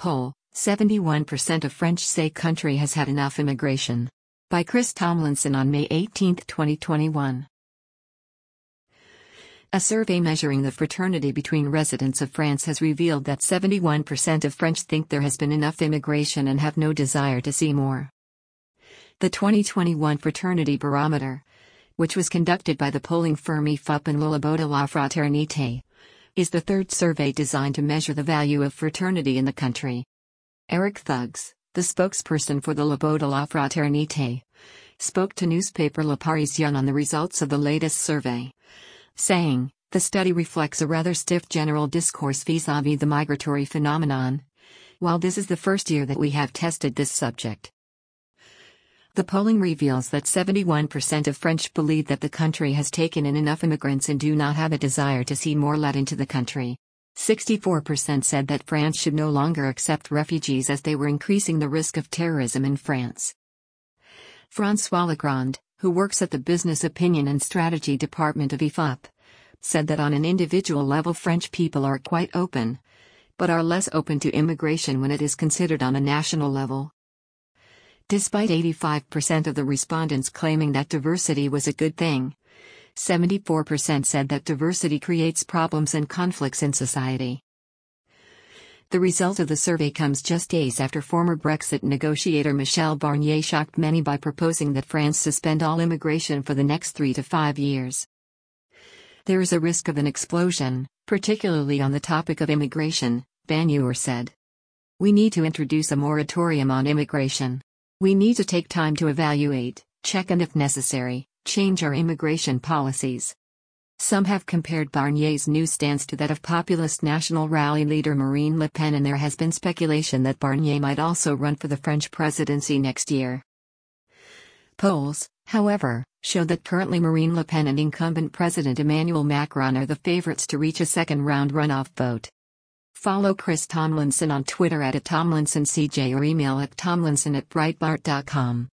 poll, 71% of French say country has had enough immigration. By Chris Tomlinson on May 18, 2021. A survey measuring the fraternity between residents of France has revealed that 71% of French think there has been enough immigration and have no desire to see more. The 2021 Fraternity Barometer, which was conducted by the polling firm IFOP and Le Labo de la Fraternité, is the third survey designed to measure the value of fraternity in the country. Eric Thugs, the spokesperson for the Le Labo de la Fraternité, spoke to newspaper Le Parisien on the results of the latest survey, saying, "The study reflects a rather stiff general discourse vis-à-vis the migratory phenomenon, while this is the first year that we have tested this subject." The polling reveals that 71% of French believe that the country has taken in enough immigrants and do not have a desire to see more let into the country. 64% said that France should no longer accept refugees as they were increasing the risk of terrorism in France. François Legrand, who works at the Business Opinion and Strategy Department of IFOP, said that on an individual level French people are quite open, but are less open to immigration when it is considered on a national level. Despite 85% of the respondents claiming that diversity was a good thing, 74% said that diversity creates problems and conflicts in society. The result of the survey comes just days after former Brexit negotiator Michel Barnier shocked many by proposing that France suspend all immigration for the next 3 to 5 years. "There is a risk of an explosion, particularly on the topic of immigration," Barnier said. "We need to introduce a moratorium on immigration. We need to take time to evaluate, check and if necessary, change our immigration policies." Some have compared Barnier's new stance to that of populist National Rally leader Marine Le Pen, and there has been speculation that Barnier might also run for the French presidency next year. Polls, however, show that currently Marine Le Pen and incumbent President Emmanuel Macron are the favorites to reach a second-round runoff vote. Follow Chris Tomlinson on Twitter @TomlinsonCJ or email at tomlinson@breitbart.com.